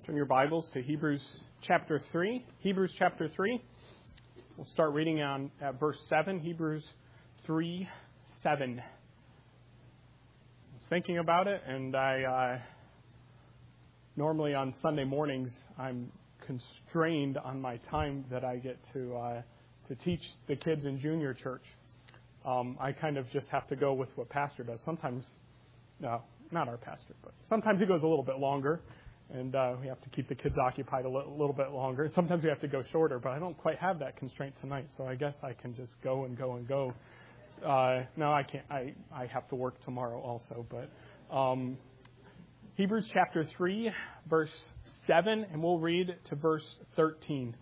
Turn your Bibles to Hebrews chapter 3. Hebrews chapter 3. We'll start reading at verse 7. Hebrews 3:7. I was thinking about it, and I normally on Sunday mornings I'm constrained on my time that I get to teach the kids in junior church. I kind of just have to go with what Pastor does. Sometimes, no, not our pastor, but sometimes he goes a little bit longer. And we have to keep the kids occupied a little bit longer. Sometimes we have to go shorter, but I don't quite have that constraint tonight. So I guess I can just go and go and go. No, I can't. I have to work tomorrow also. But Hebrews chapter 3, verse 7, and we'll read to verse 13.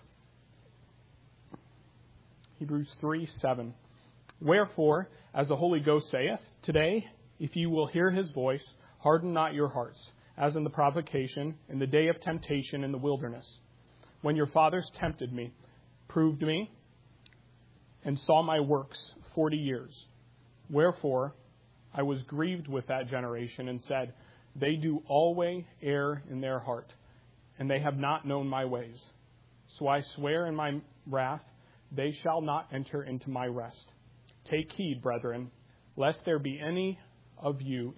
Hebrews 3:7. Wherefore, as the Holy Ghost saith, today, if you will hear his voice, harden not your hearts, as in the provocation, in the day of temptation in the wilderness, when your fathers tempted me, proved me, and saw my works 40 years. Wherefore, I was grieved with that generation, and said, they do always err in their heart, and they have not known my ways. So I swear in my wrath, they shall not enter into my rest. Take heed, brethren, lest there be in any of you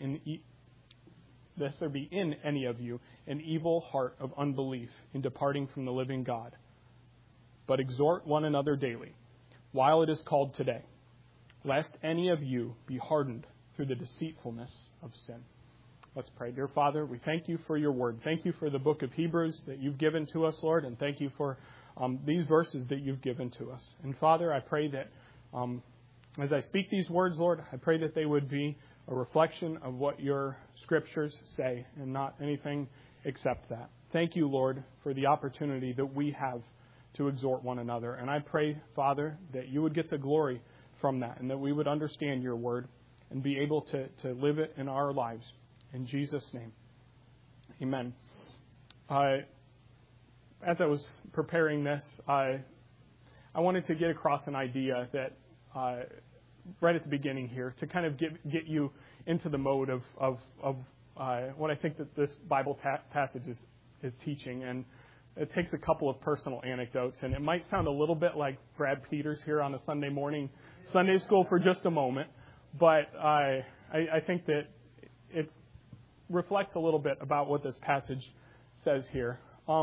an evil heart of unbelief in departing from the living God. But exhort one another daily, while it is called today, lest any of you be hardened through the deceitfulness of sin. Let's pray. Dear Father, we thank you for your word. Thank you for the book of Hebrews that you've given to us, Lord, and thank you for these verses that you've given to us. And Father, I pray that as I speak these words, Lord, I pray that they would be a reflection of what your scriptures say and not anything except that. Thank you, Lord, for the opportunity that we have to exhort one another. And I pray, Father, that you would get the glory from that and that we would understand your word and be able to live it in our lives. In Jesus' name, amen. As I was preparing this, I wanted to get across an idea that right at the beginning here to kind of get you into the mode of what I think that this Bible passage is teaching. And it takes a couple of personal anecdotes, and it might sound a little bit like Brad Peters here on a Sunday morning, Sunday school for just a moment, but I think that it reflects a little bit about what this passage says here.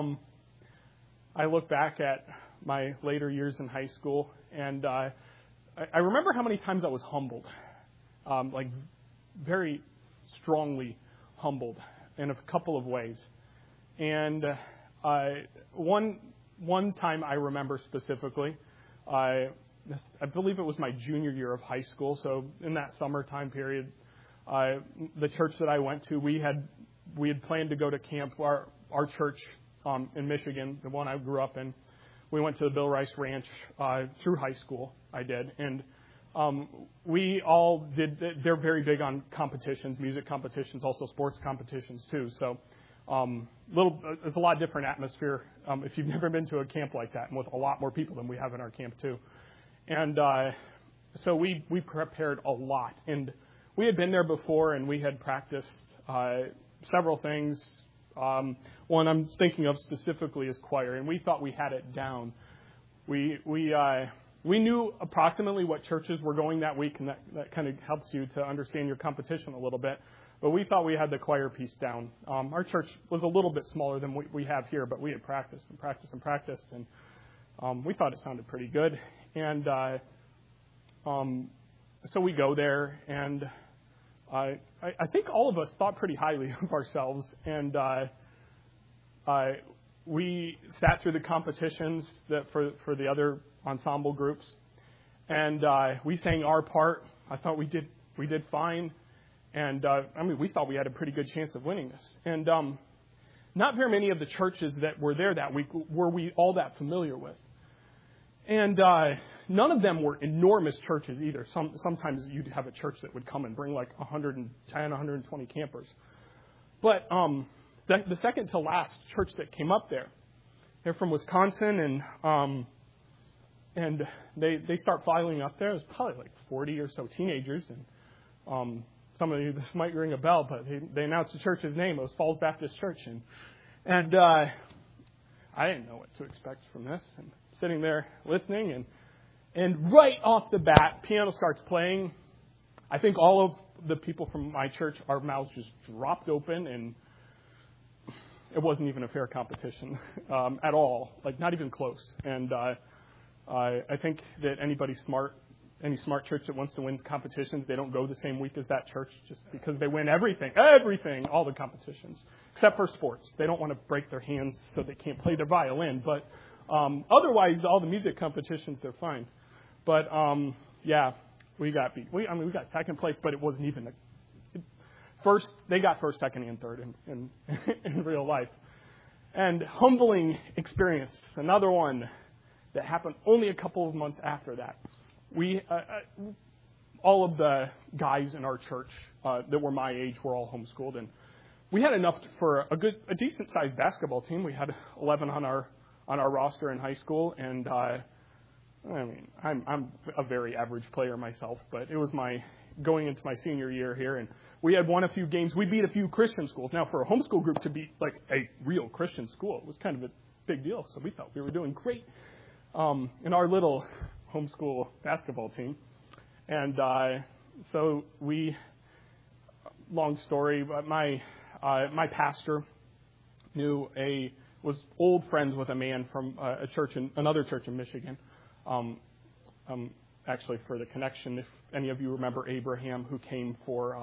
I look back at my later years in high school, and I remember how many times I was humbled, like very strongly humbled in a couple of ways. And one time I remember specifically, I believe it was my junior year of high school. So in that summertime period, the church that I went to, we had planned to go to camp. Our church in Michigan, the one I grew up in, we went to the Bill Rice Ranch through high school. I did. And we all did. They're very big on competitions, music competitions, also sports competitions too. So it's a lot different atmosphere if you've never been to a camp like that, and with a lot more people than we have in our camp too. And so we prepared a lot. And we had been there before, and we had practiced several things. One I'm thinking of specifically is choir, and we thought we had it down. We knew approximately what churches were going that week, and that kind of helps you to understand your competition a little bit. But we thought we had the choir piece down. Our church was a little bit smaller than we have here, but we had practiced, and we thought it sounded pretty good. And so we go there, and I think all of us thought pretty highly of ourselves, and we sat through the competitions that for the other ensemble groups, and we sang our part. I thought we did fine, and we thought we had a pretty good chance of winning this. And not very many of the churches that were there that week were we all that familiar with, and none of them were enormous churches either. Sometimes you'd have a church that would come and bring like 110, 120 campers, but the second to last church that came up there, they're from Wisconsin, and they start filing up there. It was probably like 40 or so teenagers, and some of you, this might ring a bell, but they announced the church's name. It was Falls Baptist Church, and And I didn't know what to expect from this. And sitting there listening, and right off the bat, piano starts playing. I think all of the people from my church, our mouths just dropped open, and it wasn't even a fair competition at all, like not even close. And I think that any smart church that wants to win competitions, they don't go the same week as that church just because they win everything, all the competitions, except for sports. They don't want to break their hands so they can't play their violin. But otherwise, all the music competitions, they're fine. But we got beat. We got second place, but it wasn't even first. They got first, second, and third in real life. And humbling experience, another one that happened only a couple of months after that. We, all of the guys in our church that were my age were all homeschooled, and we had enough for a decent sized basketball team. We had 11 on our roster in high school, and I'm a very average player myself, but it was going into my senior year here, and we had won a few games. We beat a few Christian schools. Now, for a homeschool group to beat like a real Christian school, it was kind of a big deal. So we thought we were doing great in our little homeschool basketball team. And so long story, but my pastor was old friends with a man from another church in Michigan. Actually, for the connection, if any of you remember Abraham, who came for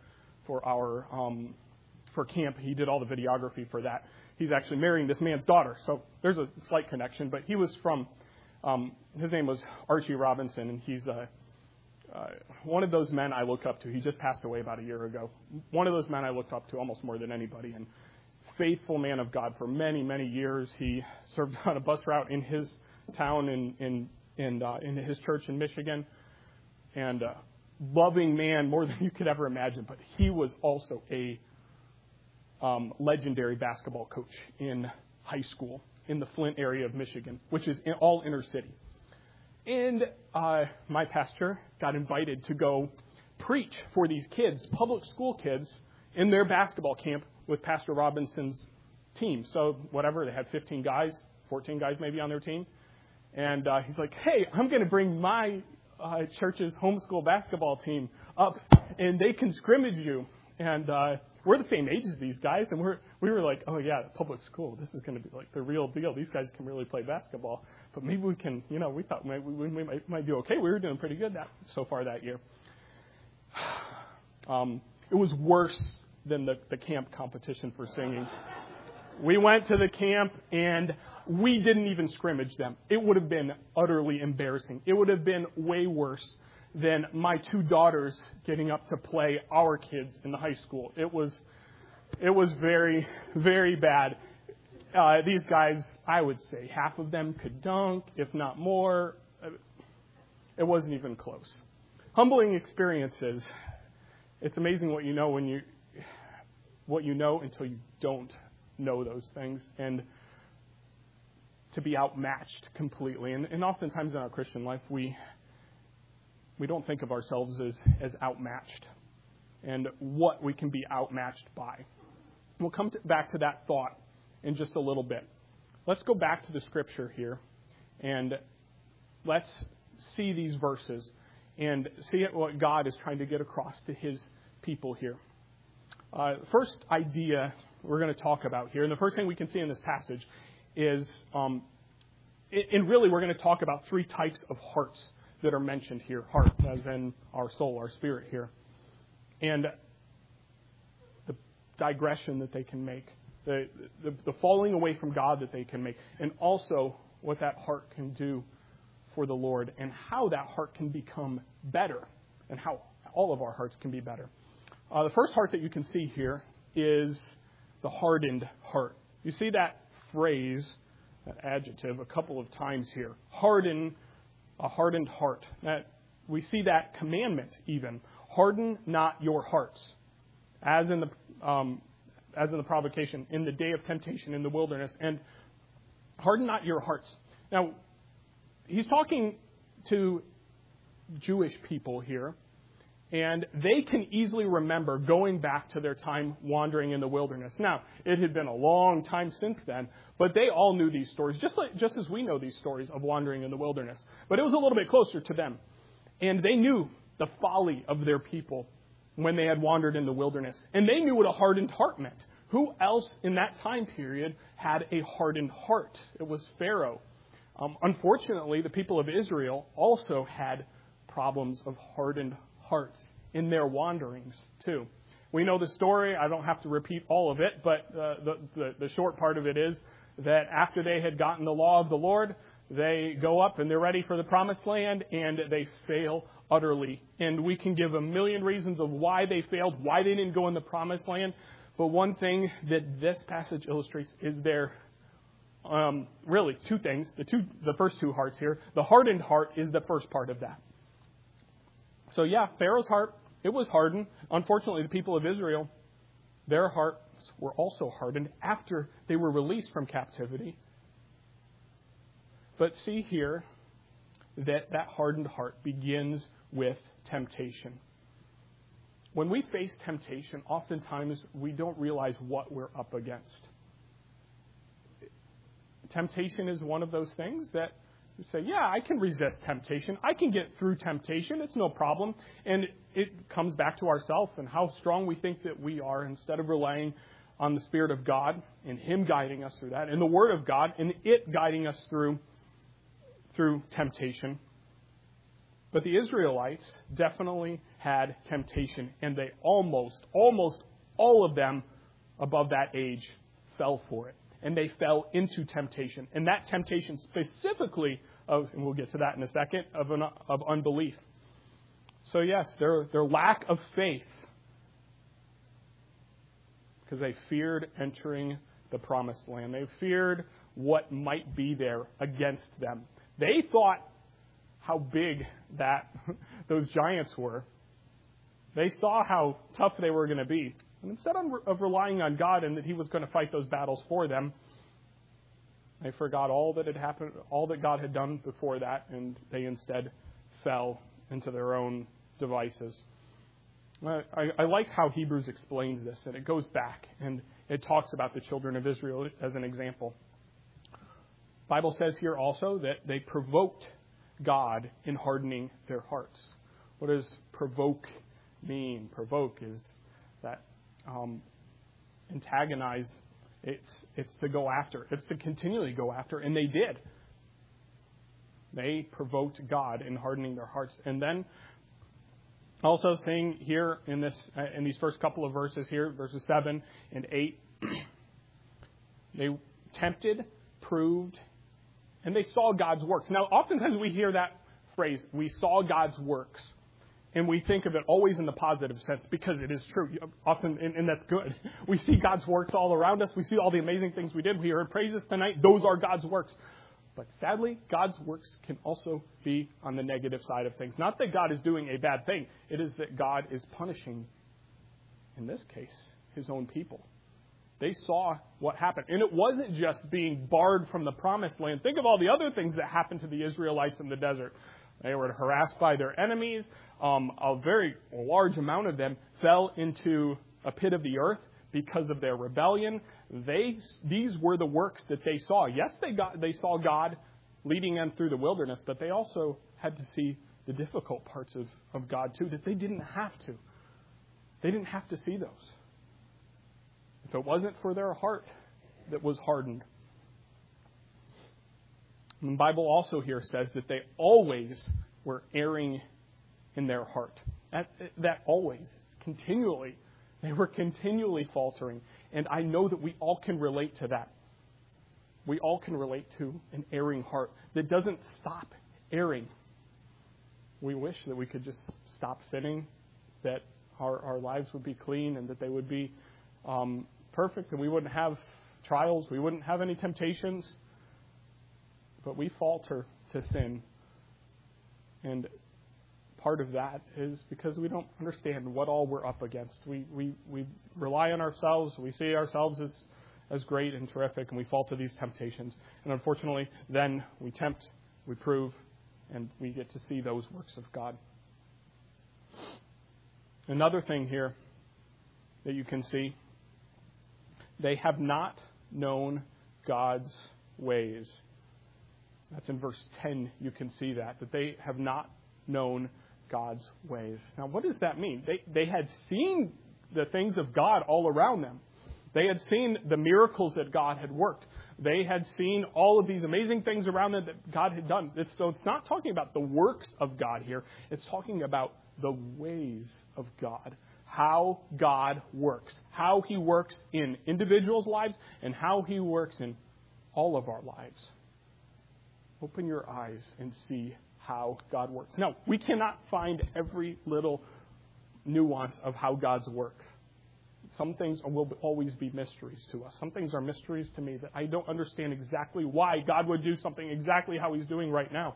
camp, he did all the videography for that. He's actually marrying this man's daughter, so there's a slight connection. But he was from, his name was Archie Robinson, and he's one of those men I look up to. He just passed away about a year ago. One of those men I looked up to almost more than anybody, and faithful man of God for many, many years. He served on a bus route in his town in his church in Michigan, and loving man more than you could ever imagine. But he was also a legendary basketball coach in high school in the Flint area of Michigan, which is all inner city. And my pastor got invited to go preach for these kids, public school kids, in their basketball camp with Pastor Robinson's team. So whatever, they had 15 guys, 14 guys maybe on their team. And he's like, hey, I'm going to bring my church's homeschool basketball team up, and they can scrimmage you. And we're the same age as these guys, and we were like, oh, yeah, public school, this is going to be like the real deal. These guys can really play basketball. But maybe we can, we thought we might do okay. We were doing pretty good so far that year. It was worse than the camp competition for singing. We went to the camp, and we didn't even scrimmage them. It would have been utterly embarrassing. It would have been way worse than my two daughters getting up to play our kids in the high school. It was very, very bad. These guys, I would say half of them could dunk, if not more. It wasn't even close. Humbling experiences. It's amazing what you know until you don't know those things, and to be outmatched completely. And oftentimes in our Christian life, we don't think of ourselves as outmatched and what we can be outmatched by. We'll come back to that thought in just a little bit. Let's go back to the scripture here, and let's see these verses and see what God is trying to get across to his people here. First idea we're going to talk about here, and the first thing we can see in this passage is, and really we're going to talk about three types of hearts that are mentioned here. Heart, as in our soul, our spirit here. And the digression that they can make, the falling away from God that they can make, and also what that heart can do for the Lord, and how that heart can become better, and how all of our hearts can be better. The first heart that you can see here is the hardened heart. You see that phrase, that adjective, a couple of times here. Harden, a hardened heart. That we see that commandment even. Harden not your hearts, as in the provocation, in the day of temptation in the wilderness, and harden not your hearts. Now, he's talking to Jewish people here, And they can easily remember going back to their time wandering in the wilderness. Now, it had been a long time since then, but they all knew these stories, just as we know these stories of wandering in the wilderness. But it was a little bit closer to them. And they knew the folly of their people when they had wandered in the wilderness. And they knew what a hardened heart meant. Who else in that time period had a hardened heart? It was Pharaoh. Unfortunately, the people of Israel also had problems of hardened hearts in their wanderings too. We know the story. I don't have to repeat all of it, but the short part of it is that after they had gotten the law of the Lord, they go up and they're ready for the promised land, and they fail utterly. And we can give a million reasons of why they failed, why they didn't go in the promised land. But one thing that this passage illustrates is really two things. The first two hearts here. The hardened heart is the first part of that. So yeah, Pharaoh's heart, it was hardened. Unfortunately, the people of Israel, their hearts were also hardened after they were released from captivity. But see here that hardened heart begins with temptation. When we face temptation, oftentimes we don't realize what we're up against. Temptation is one of those things that you say, yeah, I can resist temptation. I can get through temptation. It's no problem. And it comes back to ourselves and how strong we think that we are, instead of relying on the Spirit of God and Him guiding us through that, and the Word of God and it guiding us through temptation. But the Israelites definitely had temptation, and they almost all of them above that age fell for it. And they fell into temptation. And that temptation specifically and we'll get to that in a second, of unbelief. So yes, their lack of faith, because they feared entering the promised land. They feared what might be there against them. They thought how big those giants were. They saw how tough they were going to be. And instead of relying on God and that He was going to fight those battles for them, they forgot all that had happened, all that God had done before that, and they instead fell into their own devices. I like how Hebrews explains this, and it goes back and it talks about the children of Israel as an example. The Bible says here also that they provoked God in hardening their hearts. What does provoke mean? Provoke is that antagonize. It's to go after. It's to continually go after, and they did. They provoked God in hardening their hearts. And then also saying here in these first couple of verses here, verses 7 and 8, they tempted, proved, and they saw God's works. Now, oftentimes we hear that phrase, we saw God's works. And we think of it always in the positive sense, because it is true. Often, and that's good. We see God's works all around us. We see all the amazing things we did. We heard praises tonight. Those are God's works. But sadly, God's works can also be on the negative side of things. Not that God is doing a bad thing. It is that God is punishing, in this case, His own people. They saw what happened. And it wasn't just being barred from the promised land. Think of all the other things that happened to the Israelites in the desert. They were harassed by their enemies. A very large amount of them fell into a pit of the earth because of their rebellion. These were the works that they saw. Yes, they saw God leading them through the wilderness, but they also had to see the difficult parts of God too, that they didn't have to. They didn't have to see those. If it wasn't for their heart that was hardened. And the Bible also here says that they always were erring in their heart. That always, continually. They were continually faltering. And I know that we all can relate to that. We all can relate to an erring heart that doesn't stop erring. We wish that we could just stop sinning, that our lives would be clean and that they would be perfect, and we wouldn't have trials, we wouldn't have any temptations. But we falter to sin. And part of that is because we don't understand what all we're up against. We rely on ourselves. We see ourselves as great and terrific, and we fall to these temptations. And unfortunately, then we tempt, we prove, and we get to see those works of God. Another thing here that you can see, they have not known God's ways. That's in verse 10. You can see that they have not known God's ways. Now, what does that mean? They had seen the things of God all around them. They had seen the miracles that God had worked. They had seen all of these amazing things around them that God had done. So it's not talking about the works of God here. It's talking about the ways of God. How God works. How He works in individuals' lives and how He works in all of our lives. Open your eyes and see how God works. Now, we cannot find every little nuance of how God's work. Some things will always be mysteries to us. Some things are mysteries to me that I don't understand exactly why God would do something exactly how He's doing right now.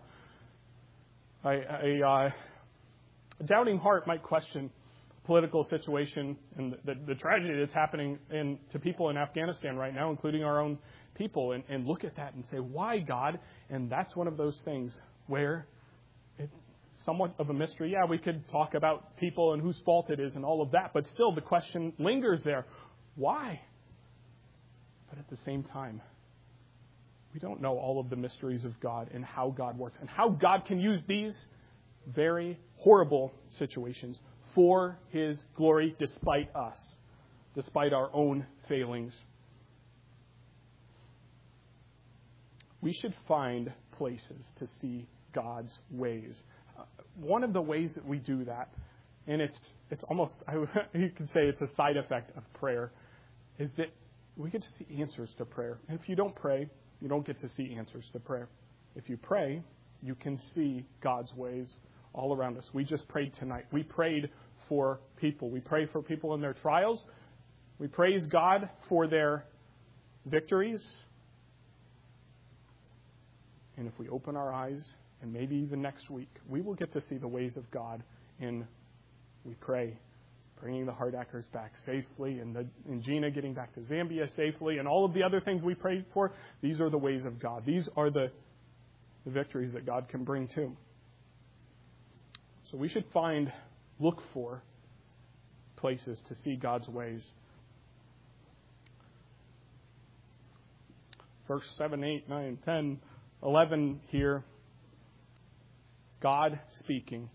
A doubting heart might question the political situation and the tragedy that's happening to people in Afghanistan right now, including our own people, and look at that and say, why, God? And that's one of those things where it's somewhat of a mystery. Yeah, we could talk about people and whose fault it is and all of that, but still the question lingers there. Why? But at the same time, we don't know all of the mysteries of God and how God works and how God can use these very horrible situations for His glory despite us, despite our own failings. We should find places to see God's ways. One of the ways that we do that, and it's almost, you could say it's a side effect of prayer, is that we get to see answers to prayer. And if you don't pray, you don't get to see answers to prayer. If you pray, you can see God's ways all around us. We just prayed tonight. We prayed for people. We pray for people in their trials. We praise God for their victories. And if we open our eyes, and maybe even next week, we will get to see the ways of God in, we pray, bringing the Hardackers back safely, and Gina getting back to Zambia safely, and all of the other things we prayed for. These are the ways of God. These are the victories that God can bring too. So we should look for places to see God's ways. Verse 7, 8, 9, 10, 11 here. God speaking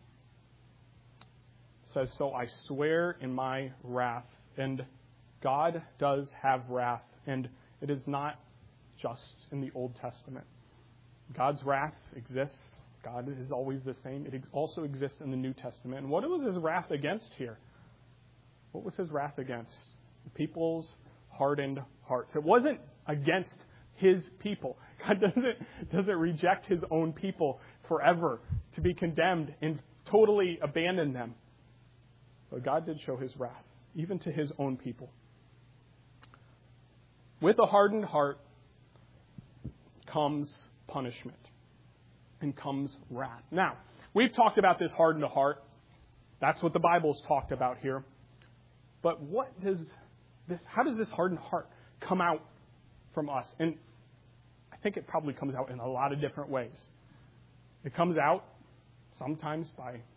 says, so I swear in my wrath. And God does have wrath. And it is not just in the Old Testament. God's wrath exists. God is always the same. It also exists in the New Testament. And what was His wrath against here? What was His wrath against? The people's hardened hearts. It wasn't against His people. God doesn't reject His own people forever to be condemned and totally abandon them. But God did show His wrath, even to His own people. With a hardened heart comes punishment and comes wrath. Now, we've talked about this hardened heart. That's what the Bible's talked about here. But how does this hardened heart come out from us? And I think it probably comes out in a lot of different ways. It comes out sometimes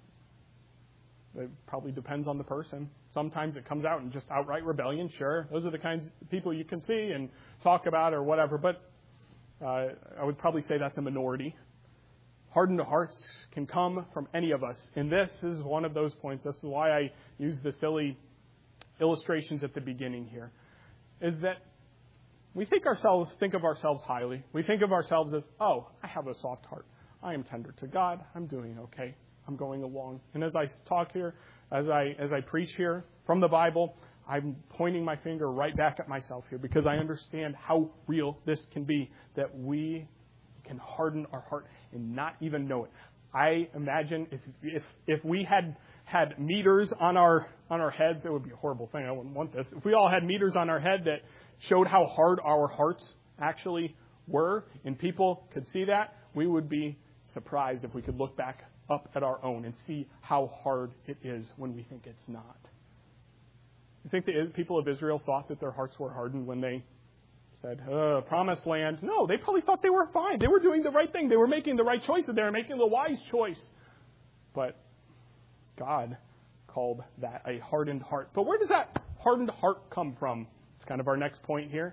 it probably depends on the person. Sometimes it comes out in just outright rebellion. Sure, those are the kinds of people you can see and talk about or whatever. But I would probably say that's a minority. Hardened hearts can come from any of us. And this is one of those points. This is why I use the silly illustrations at the beginning here. Is that we think of ourselves highly. We think of ourselves as, oh, I have a soft heart. I am tender to God. I'm doing okay. I'm going along. And as I talk here, as I preach here from the Bible, I'm pointing my finger right back at myself here because I understand how real this can be, that we can harden our heart and not even know it. I imagine if we had meters on our heads, it would be a horrible thing. I wouldn't want this. If we all had meters on our head that showed how hard our hearts actually were, and people could see that, we would be surprised if we could look back up at our own and see how hard it is when we think it's not. You think the people of Israel thought that their hearts were hardened when they said, promised land? No, they probably thought they were fine. They were doing the right thing. They were making the right choices. They were making the wise choice. But God called that, a hardened heart. But where does that hardened heart come from? It's kind of our next point here.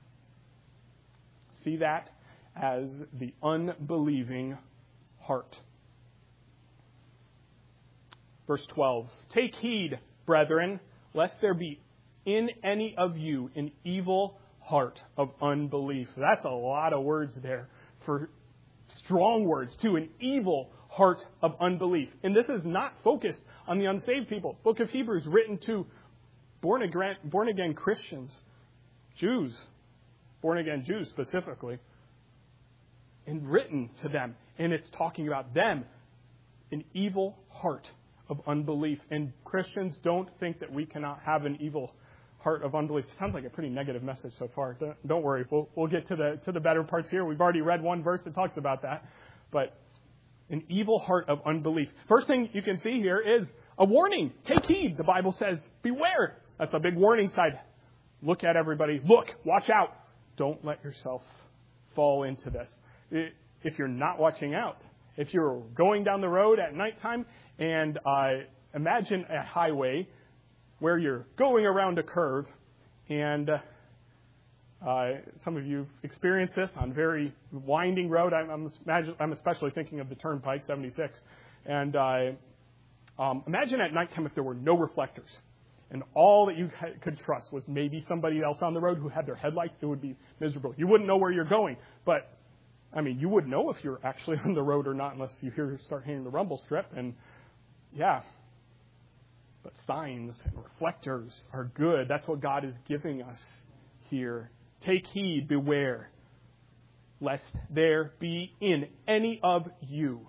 See that as the unbelieving heart. Verse 12, take heed, brethren, lest there be in any of you an evil heart of unbelief. That's a lot of words there, for strong words too, an evil heart of unbelief. And this is not focused on the unsaved people. Book of Hebrews written to born again Christians, Jews, born again Jews specifically, and written to them. And it's talking about them, an evil heart of unbelief. And Christians, don't think that we cannot have an evil heart of unbelief. It sounds like a pretty negative message so far. Don't worry. We'll get to the better parts here. We've already read one verse that talks about that. But an evil heart of unbelief. First thing you can see here is a warning. Take heed. The Bible says, beware. That's a big warning sign. Look at everybody. Look. Watch out. Don't let yourself fall into this. If you're not watching out, if you're going down the road at nighttime and imagine a highway where you're going around a curve, and some of you experienced this on very winding road. I'm especially thinking of the Turnpike 76. And imagine at nighttime if there were no reflectors, and all that you could trust was maybe somebody else on the road who had their headlights. It would be miserable. You wouldn't know where you're going, but you wouldn't know if you're actually on the road or not unless you start hearing the rumble strip. And yeah. But signs and reflectors are good. That's what God is giving us here. Take heed, beware, lest there be in any of you.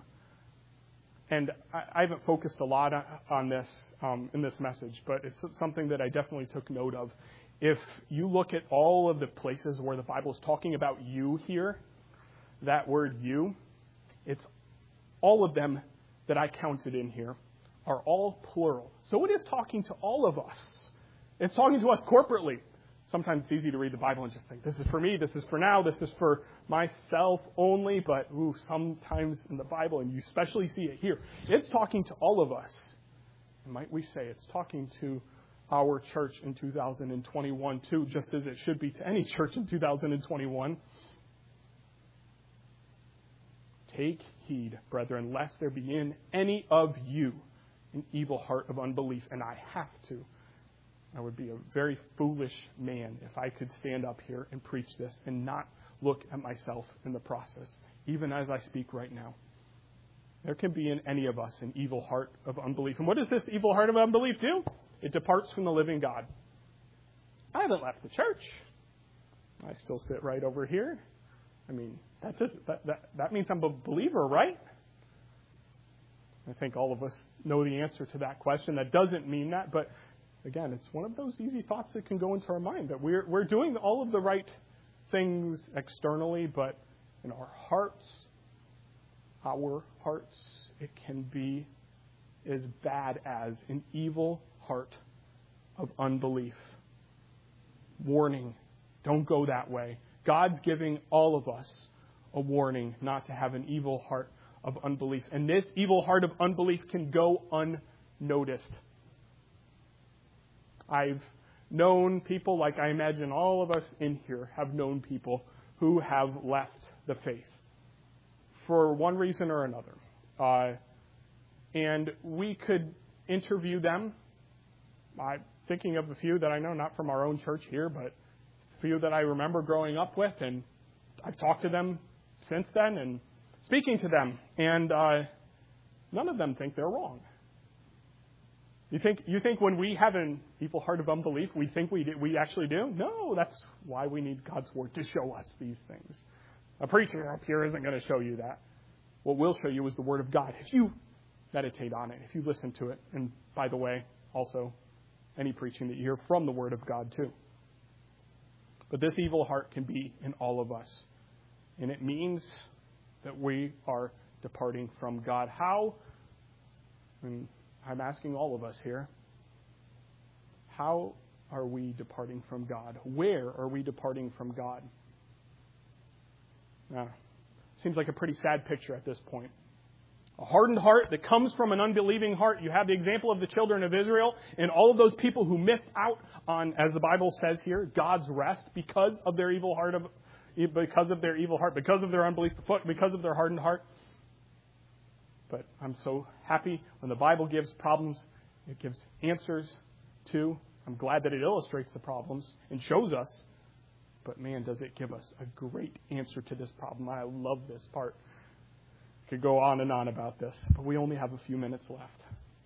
And I haven't focused a lot on this in this message, but it's something that I definitely took note of. If you look at all of the places where the Bible is talking about you here, that word you, it's all of them that I counted in here are all plural. So it is talking to all of us. It's talking to us corporately. Sometimes it's easy to read the Bible and just think, this is for me, this is for now, this is for myself only. But sometimes in the Bible, and you especially see it here, it's talking to all of us. And might we say it's talking to our church in 2021 too, just as it should be to any church in 2021. Take heed, brethren, lest there be in any of you an evil heart of unbelief. And I would be a very foolish man if I could stand up here and preach this and not look at myself in the process, even as I speak right now. There can be in any of us an evil heart of unbelief. And what does this evil heart of unbelief do? It departs from the living God. I haven't left the church. I still sit right over here. That means I'm a believer, right? I think all of us know the answer to that question. That doesn't mean that, but again, it's one of those easy thoughts that can go into our mind, that we're doing all of the right things externally, but in our hearts, it can be as bad as an evil heart of unbelief. Warning, don't go that way. God's giving all of us a warning not to have an evil heart of unbelief. And this evil heart of unbelief can go unnoticed. I've known people, like I imagine all of us in here have known people who have left the faith for one reason or another. And we could interview them. I'm thinking of a few that I know, not from our own church here, but a few that I remember growing up with, and I've talked to them since then and speaking to them, and none of them think they're wrong. You think when we have an evil heart of unbelief, we think we actually do? No, that's why we need God's Word to show us these things. A preacher up here isn't going to show you that. What will show you is the Word of God. If you meditate on it, if you listen to it, and by the way, also any preaching that you hear from the Word of God too. But this evil heart can be in all of us. And it means that we are departing from God. How? And I'm asking all of us here. How are we departing from God? Where are we departing from God? Now, seems like a pretty sad picture at this point. A hardened heart that comes from an unbelieving heart. You have the example of the children of Israel and all of those people who missed out on, as the Bible says here, God's rest because of their evil heart, because of their unbelief, because of their hardened heart. But I'm so happy when the Bible gives problems, it gives answers too. I'm glad that it illustrates the problems and shows us. But man, does it give us a great answer to this problem. I love this part. Could go on and on about this, but we only have a few minutes left.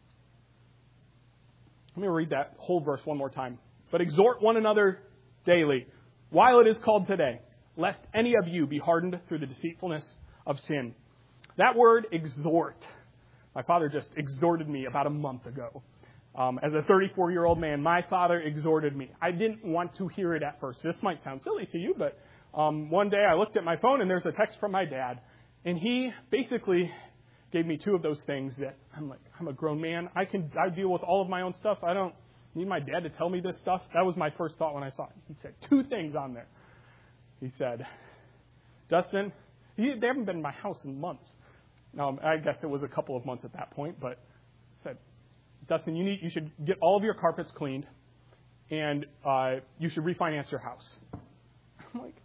Let me read that whole verse one more time. But exhort one another daily, while it is called today, lest any of you be hardened through the deceitfulness of sin. That word, exhort, my father just exhorted me about a month ago. As a 34-year-old man, my father exhorted me. I didn't want to hear it at first. This might sound silly to you, but one day I looked at my phone and there's a text from my dad. And he basically gave me two of those things that I'm like, I'm a grown man. I deal with all of my own stuff. I don't need my dad to tell me this stuff. That was my first thought when I saw it. He said two things on there. He said, Dustin, they haven't been in my house in months. I guess it was a couple of months at that point, but he said, Dustin, you should get all of your carpets cleaned and you should refinance your house. I'm like,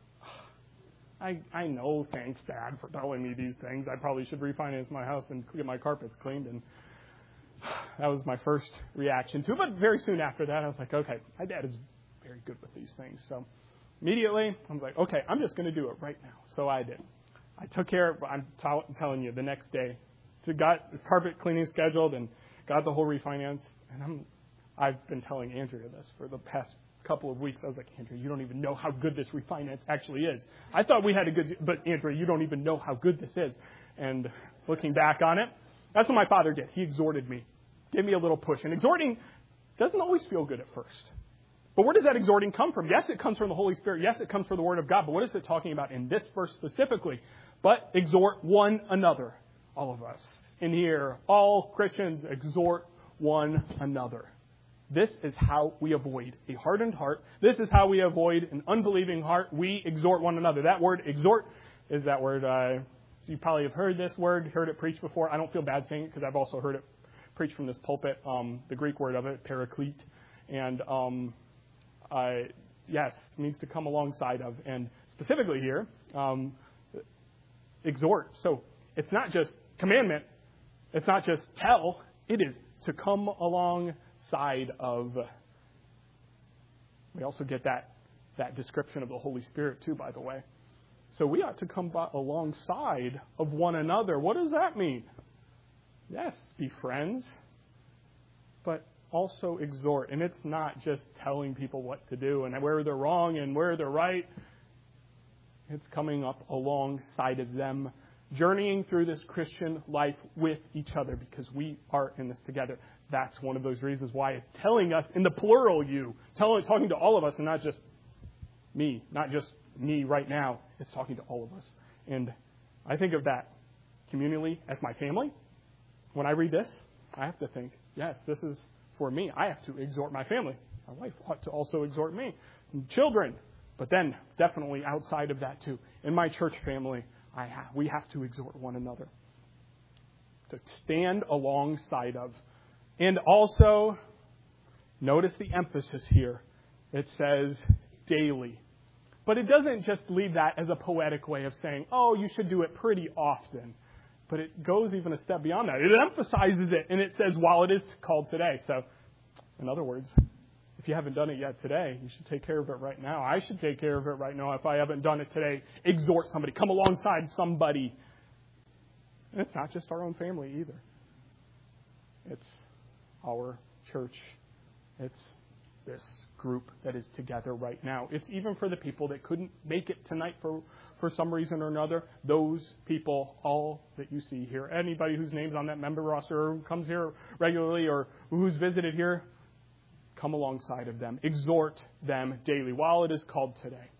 I know, thanks, Dad, for telling me these things. I probably should refinance my house and get my carpets cleaned. And that was my first reaction to it. But very soon after that, I was like, okay, my dad is very good with these things. So immediately, I was like, okay, I'm just going to do it right now. So I did. I took care of, I'm telling you, the next day, got the carpet cleaning scheduled and got the whole refinance. And I've been telling Andrea this for the past couple of weeks. I was like, Andrea, you don't even know how good this refinance actually is. I thought we had a good, but Andrea, you don't even know how good this is. And looking back on it, that's what my father did. He exhorted me, gave me a little push. And exhorting doesn't always feel good at first. But where does that exhorting come from? Yes, it comes from the Holy Spirit. Yes, it comes from the Word of God. But what is it talking about in this verse specifically? But exhort one another. All of us in here, all Christians, exhort one another. This is how we avoid a hardened heart. This is how we avoid an unbelieving heart. We exhort one another. That word, exhort, is that word. So you probably have heard this word, heard it preached before. I don't feel bad saying it because I've also heard it preached from this pulpit. The Greek word of it, paraclete. And yes, it means to come alongside of. And specifically here, exhort. So it's not just commandment. It's not just tell. It is to come alongside of. We also get that description of the Holy Spirit too, by the way. So we ought to come alongside of one another. What does that mean? Yes, be friends, but also exhort. And it's not just telling people what to do and where they're wrong and where they're right. It's coming up alongside of them, journeying through this Christian life with each other because we are in this together. That's one of those reasons why it's telling us in the plural talking to all of us and not just me, not just me right now. It's talking to all of us. And I think of that communally as my family. When I read this, I have to think, yes, this is for me. I have to exhort my family. My wife ought to also exhort me. And children, but then definitely outside of that too. In my church family, we have to exhort one another. To stand alongside of. And also, notice the emphasis here. It says daily. But it doesn't just leave that as a poetic way of saying, oh, you should do it pretty often. But it goes even a step beyond that. It emphasizes it, and it says, while it is called today. So, in other words, if you haven't done it yet today, you should take care of it right now. I should take care of it right now if I haven't done it today. Exhort somebody. Come alongside somebody. And it's not just our own family either. It's our church. It's this group that is together right now. It's even for the people that couldn't make it tonight for some reason or another. Those people, all that you see here, anybody whose name's on that member roster or who comes here regularly or who's visited here, come alongside of them. Exhort them daily while it is called today.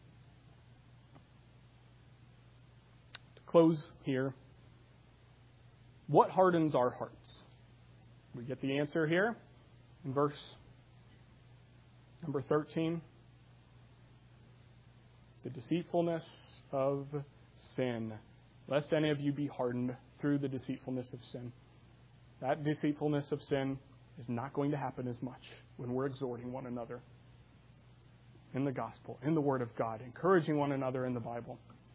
To close here, what hardens our hearts? We get the answer here in verse number 13. The deceitfulness of sin, lest any of you be hardened through the deceitfulness of sin. That deceitfulness of sin is not going to happen as much when we're exhorting one another in the gospel, in the Word of God, encouraging one another in the Bible.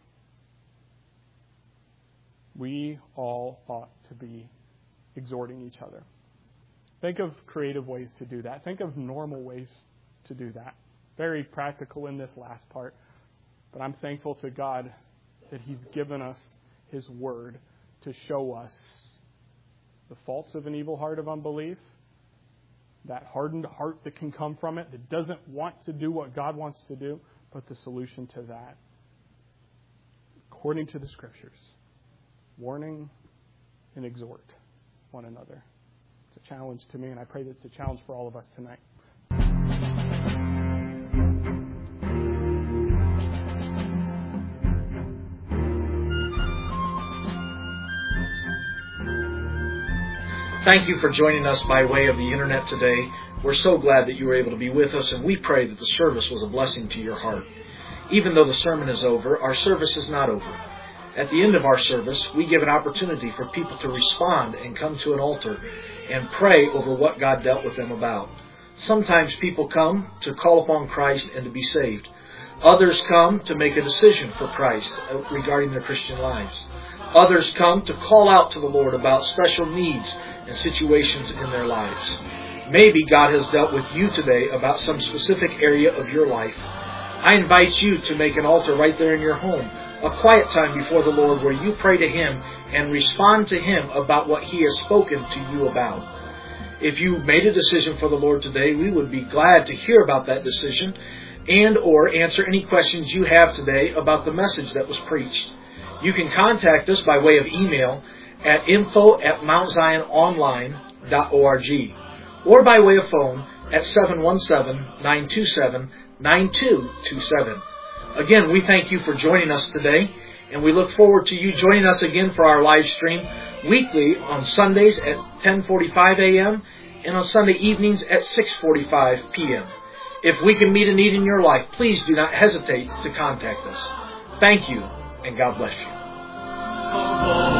We all ought to be exhorting each other. Think of creative ways to do that. Think of normal ways to do that. Very practical in this last part. But I'm thankful to God that He's given us His Word to show us the faults of an evil heart of unbelief, that hardened heart that can come from it, that doesn't want to do what God wants to do, but the solution to that, according to the Scriptures, warning and exhort one another. It's a challenge to me, and I pray that it's a challenge for all of us tonight. Thank you for joining us by way of the internet today. We're so glad that you were able to be with us, and we pray that the service was a blessing to your heart. Even though the sermon is over, our service is not over. At the end of our service, we give an opportunity for people to respond and come to an altar and pray over what God dealt with them about. Sometimes people come to call upon Christ and to be saved. Others come to make a decision for Christ regarding their Christian lives. Others come to call out to the Lord about special needs and situations in their lives. Maybe God has dealt with you today about some specific area of your life. I invite you to make an altar right there in your home, a quiet time before the Lord where you pray to Him and respond to Him about what He has spoken to you about. If you made a decision for the Lord today, we would be glad to hear about that decision and or answer any questions you have today about the message that was preached. You can contact us by way of email at info@mountziononline.org or by way of phone at 717-927-9227. Again, we thank you for joining us today, and we look forward to you joining us again for our live stream weekly on Sundays at 10:45 a.m. and on Sunday evenings at 6:45 p.m. If we can meet a need in your life, please do not hesitate to contact us. Thank you, and God bless you.